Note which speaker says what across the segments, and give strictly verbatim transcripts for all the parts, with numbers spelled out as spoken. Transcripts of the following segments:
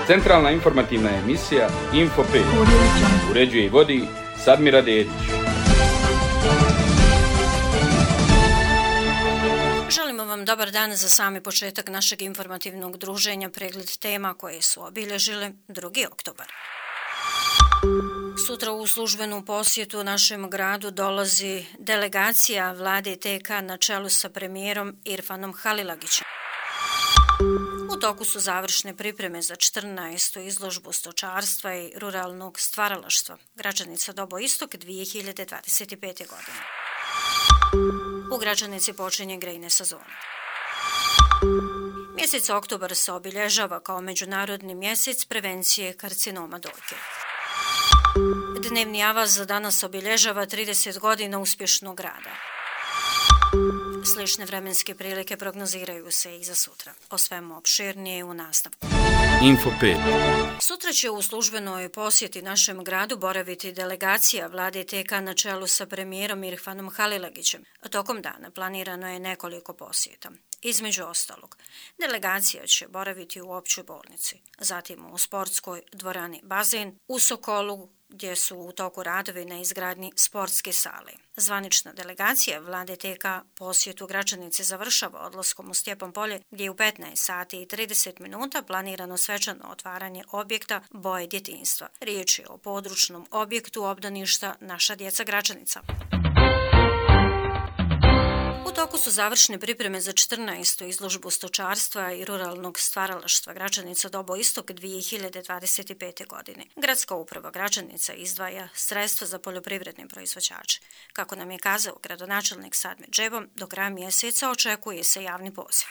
Speaker 1: Centralna informativna emisija Info pet. Uređuje i vodi Sadmira Dedić.
Speaker 2: Želimo vam dobar dan za sami početak našeg informativnog druženja, pregled tema koje su obilježile drugi oktobar. Sutra u službenu posjetu našem gradu dolazi delegacija vlade te ka na čelu sa premijerom Irfanom Halilagićem. U toku su završne pripreme za četrnaestu izložbu stočarstva i ruralnog stvaralaštva Gračanica Dobo Istok dvije hiljade dvadeset pete. godine. U Gračanici počinje grejna sezona. Mjesec oktobar se obilježava kao međunarodni mjesec prevencije karcinoma dojke. Dnevni avaz za danas obilježava trideset godina uspješnog rada. Slične vremenske prilike prognoziraju se i za sutra. O svemu opširnije u nastavku.
Speaker 1: Info pet.
Speaker 2: Sutra će u službenoj posjeti našem gradu boraviti delegacija vlade te ka na čelu sa premijerom Irfanom Halilagićem. Tokom dana planirano je nekoliko posjeta. Između ostalog, delegacija će boraviti u općoj bolnici, zatim u sportskoj dvorani Bazen, u Sokolu, gdje su u toku radovi na izgradnji sportske sale. Zvanična delegacija vlade te ka posjetu Gračanice završava odlaskom u Stjepan polje, gdje je u petnaest sati i trideset minuta planirano svečano otvaranje objekta Boje djetinjstva. Riječ je o područnom objektu obdaništa Naša djeca Gračanica. U toku su završne pripreme za četrnaestu izložbu stočarstva i ruralnog stvaralaštva Gračanica Dobo Istok dvije hiljade dvadeset pete. godine. Gradska uprava Gračanica izdvaja sredstva za poljoprivredne proizvođače. Kako nam je kazao gradonačelnik Sadmir Džebo, do kraja mjeseca očekuje se javni poziv.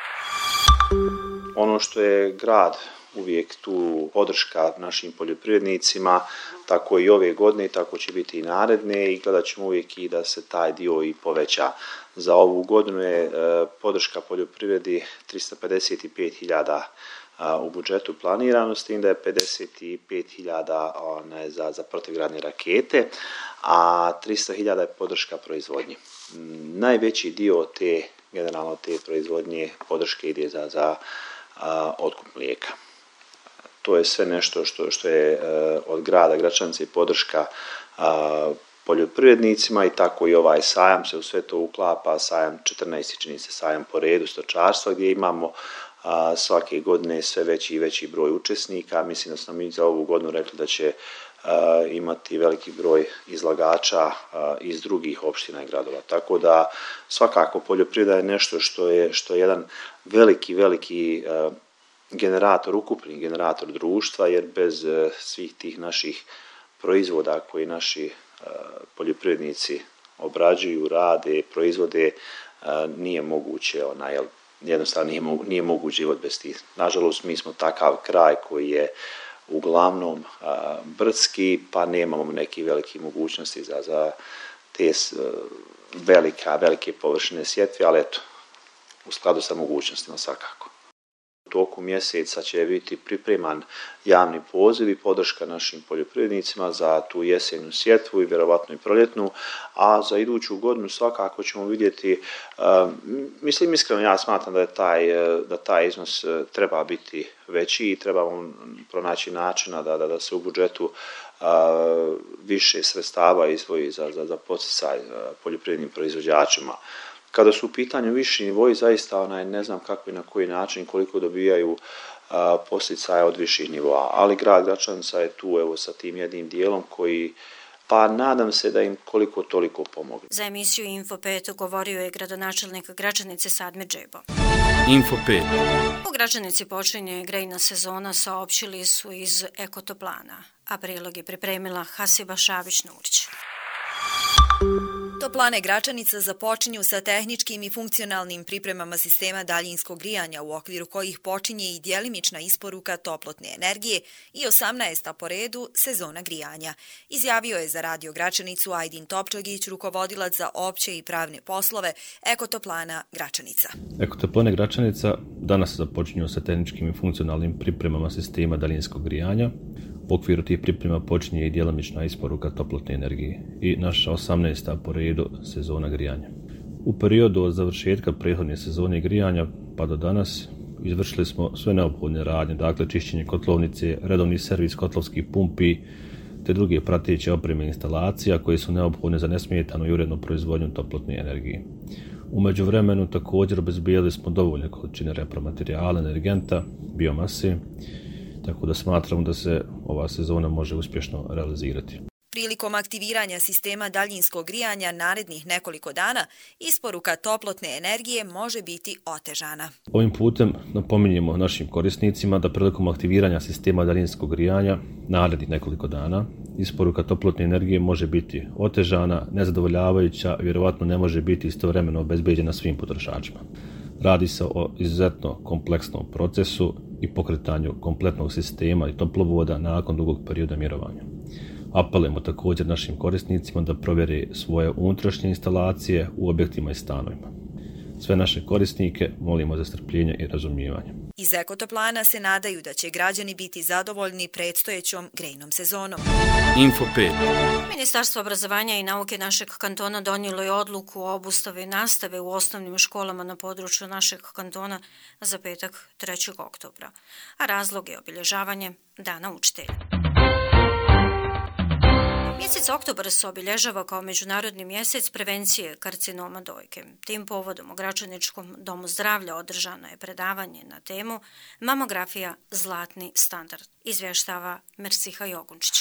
Speaker 3: Ono što je grad uvijek tu podrška našim poljoprivrednicima, tako i ove godine, tako će biti i naredne i gledat ćemo uvijek i da se taj dio i poveća. Za ovu godinu je e, podrška poljoprivredi tristo pedeset pet hiljada u budžetu planirano, s tim da je pedeset pet hiljada za, za protivgradne rakete, a tristo hiljada je podrška proizvodnji. Najveći dio te, generalno te proizvodnje podrške ide za, za a, otkup mlijeka. To je sve nešto što, što je e, od grada Gračanice podrška a, poljoprivrednicima i tako i ovaj sajam se u sve to uklapa, sajam četrnaest čini se sajam po redu stočarstva gdje imamo a, svake godine sve veći i veći broj učesnika. Mislim da smo mi za ovu godinu rekli da će a, imati veliki broj izlagača a, iz drugih opština i gradova. Tako da svakako poljoprivreda je nešto što je, što je jedan veliki, veliki a, generator, ukupni generator društva, jer bez a, svih tih naših proizvoda koji naši poljoprivrednici obrađuju, rade, proizvode, nije moguće, onaj, jednostavno nije, mogu, nije moguć život bez tih. Nažalost, mi smo takav kraj koji je uglavnom a, brdski, pa nemamo neke velike mogućnosti za, za te velika, velike površine sjetve, ali eto, u skladu sa mogućnostima svakako. U toku mjeseca će biti pripreman javni poziv i podrška našim poljoprivrednicima za tu jesenju sjetvu i vjerovatno i proljetnu, a za iduću godinu svakako ćemo vidjeti, uh, mislim iskreno ja smatram da je taj, da taj iznos treba biti veći i trebamo pronaći načina da, da, da se u budžetu uh, više sredstava izdvoji za, za, za poticaj uh, poljoprivrednim proizvođačima. Kada su u pitanju viši nivoji, zaista onaj, ne znam kako i na koji način, koliko dobijaju a, posticaja od viših nivoa, ali grad Gračanica je tu evo sa tim jednim dijelom koji, pa nadam se da im koliko toliko pomogne.
Speaker 2: Za emisiju Info pet govorio je gradonačelnik Gračanice Sadmir Džebo.
Speaker 1: Info pet.
Speaker 2: U Gračanici počinje grejna sezona, saopćili su iz Ekotoplana, a prilog je pripremila Hasiba Šabić-Nurić.
Speaker 4: Toplane Gračanica započinju sa tehničkim i funkcionalnim pripremama sistema daljinskog grijanja u okviru kojih počinje i djelimična isporuka toplotne energije i osamnaesta po redu sezona grijanja. Izjavio je za Radio Gračanicu Ajdin Topčagić, rukovodilac za opće i pravne poslove Ekotoplana Gračanica.
Speaker 5: Ekotoplane Gračanica danas započinju sa tehničkim i funkcionalnim pripremama sistema daljinskog grijanja. U okviru tih priprema počinje i djelomična isporuka toplotne energije i naša osamnaesta po redu sezona grijanja. U periodu od završetka prethodne sezone grijanja pa do danas izvršili smo sve neophodne radnje, dakle čišćenje kotlovnice, redovni servis kotlovskih pumpi, te druge prateće opreme instalacija koje su neophodne za nesmetanu i urednu proizvodnju toplotne energije. U međuvremenu također obezbijedili smo dovoljne količine repromaterijala, energenta, biomase, tako da smatramo da se ova sezona može uspješno realizirati.
Speaker 4: Prilikom aktiviranja sistema daljinskog grijanja narednih nekoliko dana, isporuka toplotne energije može biti otežana.
Speaker 5: Ovim putem napominjemo našim korisnicima da prilikom aktiviranja sistema daljinskog grijanja narednih nekoliko dana, isporuka toplotne energije može biti otežana, nezadovoljavajuća i vjerovatno ne može biti istovremeno obezbeđena svim potrošačima. Radi se o izuzetno kompleksnom procesu i pokretanju kompletnog sistema i toplovoda nakon dugog perioda mirovanja. Apelujemo također našim korisnicima da provjere svoje unutrašnje instalacije u objektima i stanovima. Sve naše korisnike molimo za strpljenje i razumijevanje.
Speaker 4: Iz Ekotoplana se nadaju da će građani biti zadovoljni predstojećom grejnom sezonom.
Speaker 1: Info pet.
Speaker 2: Ministarstvo obrazovanja i nauke našeg kantona donijelo je odluku o obustavi nastave u osnovnim školama na području našeg kantona za petak trećeg oktobra, a razlog je obilježavanje Dana učitelja. Mjesec oktobar se obilježava kao međunarodni mjesec prevencije karcinoma dojke. Tim povodom u Gračaničkom domu zdravlja održano je predavanje na temu Mamografija zlatni standard, izvještava Mersiha Jogunčić.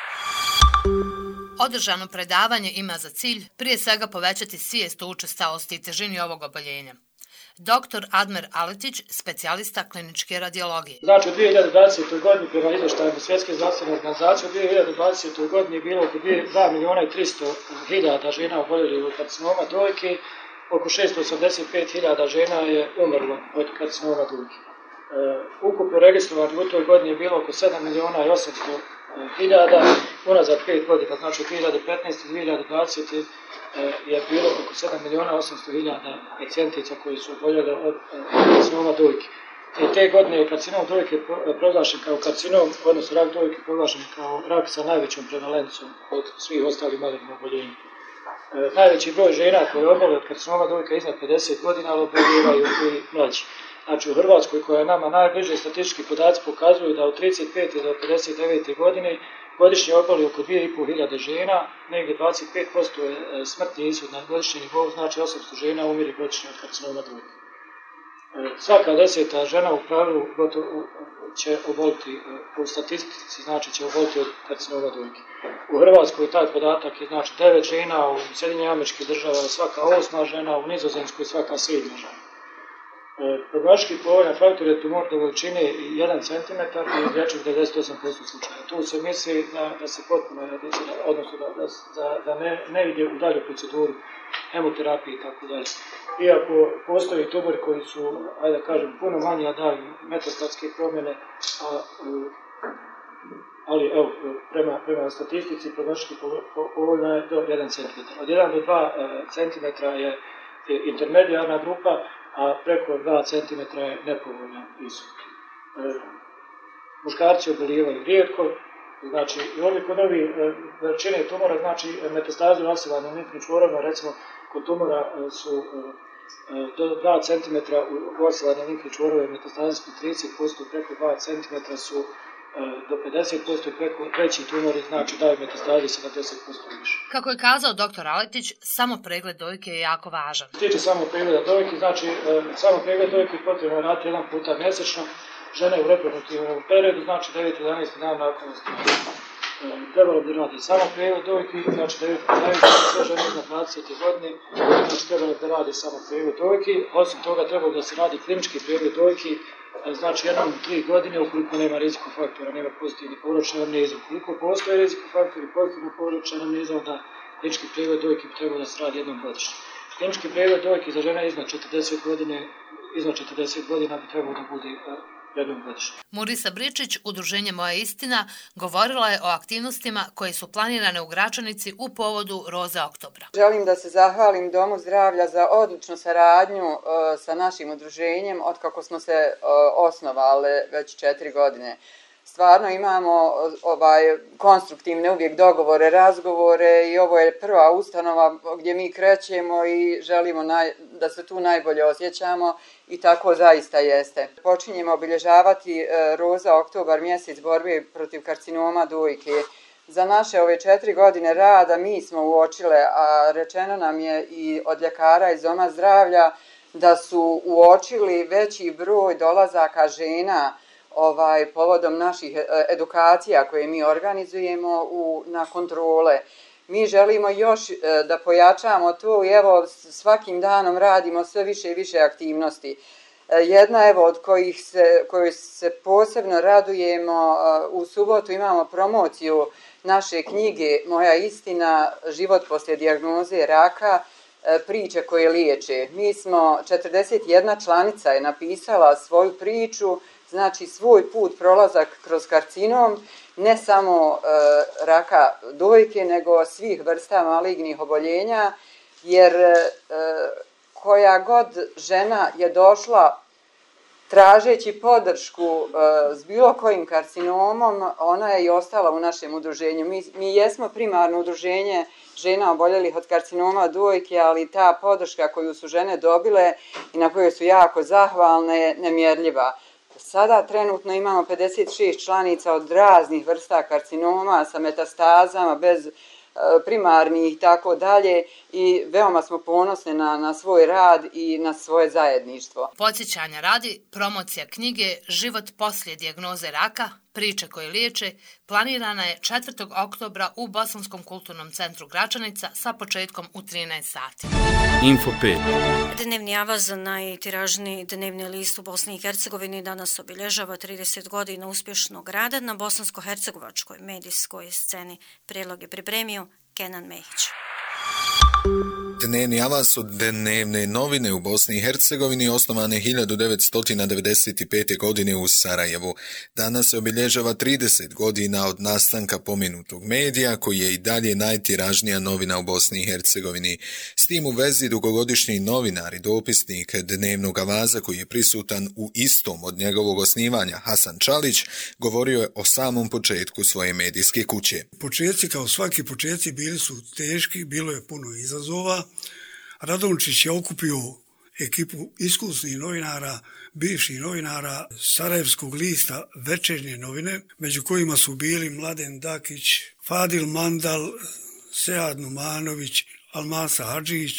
Speaker 6: Održano predavanje ima za cilj prije svega povećati svijest o učestalosti i težini ovog oboljenja. Doktor Admer Aletić, specijalista kliničke radiologije.
Speaker 7: Znači u dvije hiljade dvadesetoj godini prema izvještajima Svjetske zdravstvene organizacije u dvije hiljade dvadesetoj godini je bilo oko dva milijuna i tristo hiljada žena oboljeli od karcinoma dojke, oko šesto osamdeset pet hiljada žena je umrlo od karcinoma dojke. E, ukupno registrovano u toj godini je bilo oko sedam milijuna i osamsto hiljada, unazad pet godina, znači dvije hiljade petnaeste i dvije hiljade dvadesete je bilo oko sedam milijuna osamsto hiljada pacijentica koji su oboljeli od karcinoma dojke. I te godine je karcinom dojke proglašen kao karcinom, odnosno rak dojke proglašen kao rak sa najvećom prevalencom od svih ostalih malignih oboljenja. E, najveći broj žena koje obole od karcinoma dojke iznad pedeset godina, ali oboljevaju i mlađi. Znači u Hrvatskoj, koja je nama najbliže, statistički podaci pokazuju da od trideset pete do pedeset devete godine godišnje oboli oko dvije i pol hiljade žena, negdje dvadeset pet posto je smrtni ishod na godišnjem nivou, znači osamsto žena umire godišnje od karcinoma dojke. Svaka deseta žena u pravilu gotovo će oboliti, u statistici znači će oboliti od karcinoma dojke. U Hrvatskoj taj podatak je znači devet žena, u Sjedinjenim Američkim Državama svaka osma žena, u Nizozemskoj svaka sedma žena. Prognostički povoljan faktor je tumor do veličine jedan centimetar i izlječen devedeset osam posto slučaja. Tu se misli da, da se potpuno reducira, odnosno da, da, da ne, ne ide u dalju proceduru hemoterapije i tako dalje. Iako postoji tumori koji su, ajde da kažem, puno manje, a daju metastatske promjene, a, ali evo, prema, prema statistici prognostički povoljna je do jedan centimetar. Od jedan do dva centimetra je intermedijarna grupa, a preko dva centimetra je nepovoljan ishod. E, muškarci obolijevaju rijetko, znači i ovi kod ovi e, veličine tumora, znači metastazu nasivane limfnim čvorovima, recimo kod tumora e, su e, do dva centimetra u osivane limfnih čvorove metastaze su trideset posto, preko dva centimetra su do pedeset posto, preko veći tumori, znači daju metastaze sedamdeset posto više.
Speaker 6: Kako je kazao doktor Aletić, samo pregled dojke je jako važan.
Speaker 7: Što tiče samo pregleda dojke, znači samo pregled dojke potrebno raditi jedan puta mjesečno, žene u reproduktivnom periodu, znači devet jedanaest dan nakon osnovanja. Trebalo bi raditi samo pregled dojke, znači devet jedanaest sve žene iznad dvadesete godine, znači trebalo bi radi samo pregled dojke, osim toga trebalo da se radi klinički pregled dojke, znači jednom tri godine ukoliko nema riziko faktora, nema pozitivni poročna anamneza. Ukoliko postoje riziko faktor i pozitivna poročna anamneza, onda klinički pregled dojke bi trebalo da se radi jednom godišnje. Klinički pregled dojke za žene iznad četrdeset godine, iznad četrdeset godina bi trebalo da bude jednom godišnje.
Speaker 6: Murisa Bričić, udruženje Moja istina, govorila je o aktivnostima koje su planirane u Gračanici u povodu Roze oktobra.
Speaker 8: Želim da se zahvalim Domu zdravlja za odličnu saradnju uh, sa našim udruženjem od kako smo se uh, osnovali već četiri godine. stvarno imamo ovaj konstruktivne uvijek dogovore, razgovore i ovo je prva ustanova gdje mi krećemo i želimo naj, da se tu najbolje osjećamo i tako zaista jeste. Počinjemo obilježavati e, Roza oktobar, mjesec borbe protiv karcinoma dojke. Za naše ove četiri godine rada mi smo uočile, a rečeno nam je i od ljekara iz Doma zdravlja, da su uočili veći broj dolazaka žena ovaj, povodom naših edukacija koje mi organizujemo u, na kontrole. Mi želimo još e, da pojačamo to i evo svakim danom radimo sve više i više aktivnosti. E, jedna evo od kojih se, kojih se posebno radujemo, e, u subotu imamo promociju naše knjige Moja istina, život poslije dijagnoze raka, e, priče koje liječe. Mi smo, četrdeset jedna članica je napisala svoju priču, znači svoj put prolazak kroz karcinom, ne samo e, raka dojke, nego svih vrsta malignih oboljenja, jer e, koja god žena je došla tražeći podršku e, s bilo kojim karcinomom, ona je i ostala u našem udruženju. Mi, mi jesmo primarno udruženje žena oboljelih od karcinoma dojke, ali ta podrška koju su žene dobile i na kojoj su jako zahvalne je nemjerljiva. Sada trenutno imamo pedeset šest članica od raznih vrsta karcinoma sa metastazama, bez primarnih i tako dalje i veoma smo ponosni na, na svoj rad i na svoje zajedništvo.
Speaker 6: Podsjećanja radi, promocija knjige Život poslije dijagnoze raka, priče koje liječe, planirana je četvrtog oktobra u Bosanskom kulturnom centru Gračanica sa početkom u trinaest sati.
Speaker 1: Info pet.
Speaker 2: Dnevni avaz, najtiražniji dnevni list u Bosni i Hercegovini, danas obilježava trideset godina uspješnog rada na bosansko-hercegovačkoj medijskoj sceni. Prijedlog je pripremio Kenan Mehić.
Speaker 9: Dnevni avaz su dnevne novine u Bosni i Hercegovini, osnovane hiljadu devetsto devedeset pete. godine u Sarajevu. Danas se obilježava trideset godina od nastanka pomenutog medija, koji je i dalje najtiražnija novina u Bosni i Hercegovini. S tim u vezi dugogodišnji novinar i dopisnik Dnevnog avaza, koji je prisutan u istom od njegovog osnivanja, Hasan Čalić, govorio je o samom početku svoje medijske kuće.
Speaker 10: Početci, kao svaki početci, bili su teški, bilo je puno izazova. Radončić je okupio ekipu iskusnih novinara, bivših novinara Sarajevskog lista Večernje novine, među kojima su bili Mladen Dakić, Fadil Mandal, Sead Numanović, Almasa Hadžić,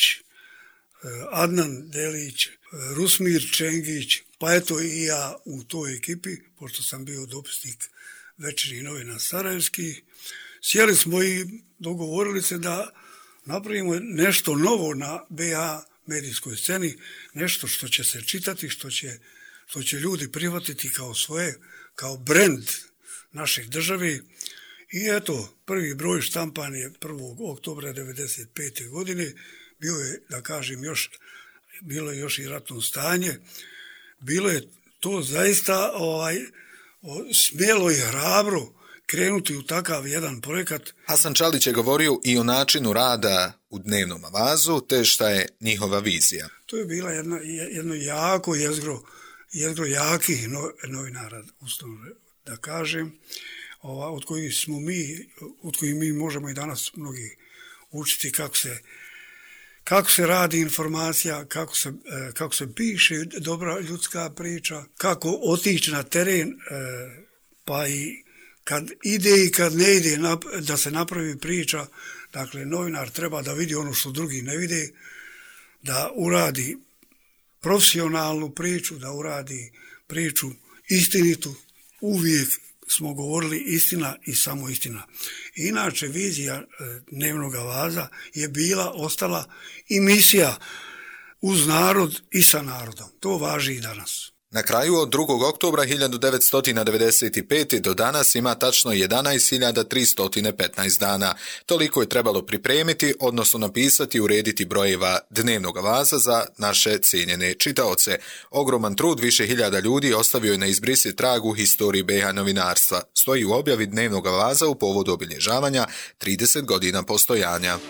Speaker 10: Adnan Delić, Rusmir Čengić, pa eto i ja u toj ekipi, pošto sam bio dopisnik Večernjih novina Sarajevskih. Sjeli smo i dogovorili se da napravimo nešto novo na B A medijskoj sceni, nešto što će se čitati, što će, što će ljudi prihvatiti kao svoje, kao brend naših države. I eto, prvi broj štampan je prvog oktobra devedeset pete. godine, bio je, da kažem, još, bilo je još i ratno stanje, bilo je to zaista ovaj, smjelo i hrabro krenuti u takav jedan projekat.
Speaker 9: Hasan Čalić je govorio i o načinu rada u Dnevnom avazu, te šta je njihova vizija.
Speaker 10: To je bila jedna, jedno jako jezgro, jezgro jakih no, novinara, ustavno da kažem, ova, od kojih smo mi, od kojih mi možemo i danas mnogi učiti kako se, kako se radi informacija, kako se, kako se piše dobra ljudska priča, kako otići na teren, pa i kad ide i kad ne ide da se napravi priča. Dakle, novinar treba da vidi ono što drugi ne vide, da uradi profesionalnu priču, da uradi priču istinitu. Uvijek smo govorili istina i samo istina. Inače, vizija Dnevnog avaza je bila, ostala i misija uz narod i sa narodom. To važi i danas.
Speaker 9: Na kraju od drugog oktobra hiljadu devetsto devedeset pete. do danas ima tačno jedanaest hiljada tristo petnaest dana. Toliko je trebalo pripremiti, odnosno napisati i urediti brojeva Dnevnog avaza za naše cijenjene čitaoce. Ogroman trud više hiljada ljudi ostavio je na izbrisi trag u historiji B iH novinarstva. Stoji u objavi Dnevnog avaza u povodu obilježavanja trideset godina postojanja.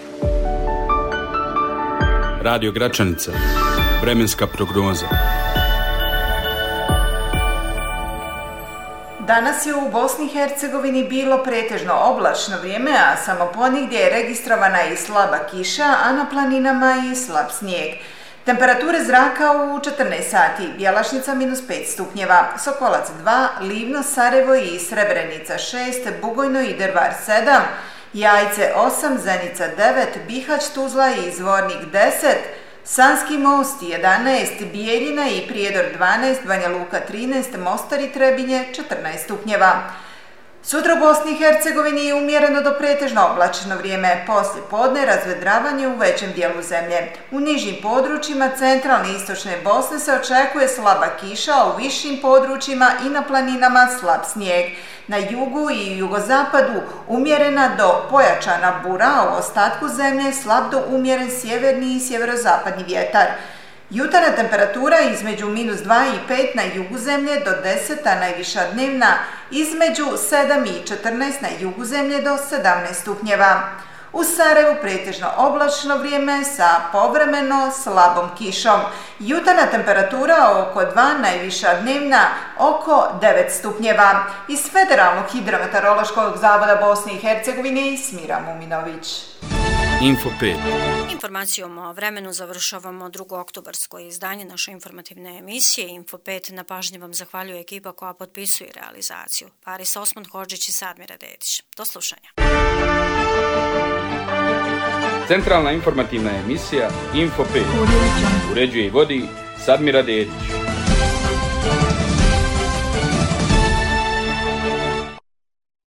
Speaker 1: Radio Gračanica. Vremenska prognoza.
Speaker 11: Danas je u Bosni i Hercegovini bilo pretežno oblačno vrijeme, a samo ponigdje je registrovana i slaba kiša, a na planinama i slab snijeg. Temperature zraka u četrnaest sati, Bjelašnica minus pet stupnjeva, Sokolac dva, Livno, Sarajevo i Srebrenica šest, Bugojno i Drvar sedam, Jajce osam, Zenica devet, Bihać, Tuzla i Zvornik deset, Sanski most jedanaest, Bijeljina i Prijedor dvanaest, Banja Luka trinaest, Mostar i Trebinje četrnaest stupnjeva. Sutra u Bosni i Hercegovini je umjereno do pretežno oblačno vrijeme, poslije podne razvedravanje u većem dijelu zemlje. U nižim područjima centralne i istočne Bosne se očekuje slaba kiša, a u višim područjima i na planinama slab snijeg. Na jugu i jugozapadu umjerena do pojačana bura, a u ostatku zemlje slab do umjeren sjeverni i sjeverozapadni vjetar. Jutarnja temperatura između minus dva i pet na jugu zemlje do deset, a najviša dnevna između sedam i četrnaest na jugu zemlje do sedamnaest stupnjeva. U Sarajevu pretežno oblačno vrijeme sa povremeno slabom kišom. Jutarnja temperatura oko dva, najviša dnevna oko devet stupnjeva. Iz Federalnog hidrometeorološkog zavoda Bosne i Hercegovine Smira Muminović.
Speaker 1: Info pet.
Speaker 2: Informacijom o vremenu završavamo drugo oktobarsko izdanje naše informativne emisije. Info pet na pažnji vam zahvaljuje ekipa koja potpisuje realizaciju. Paris Osman Hodžić i Sadmira Dedić. Do slušanja.
Speaker 1: Centralna informativna emisija Info pet. Uređuje i vodi Sadmira Dedić.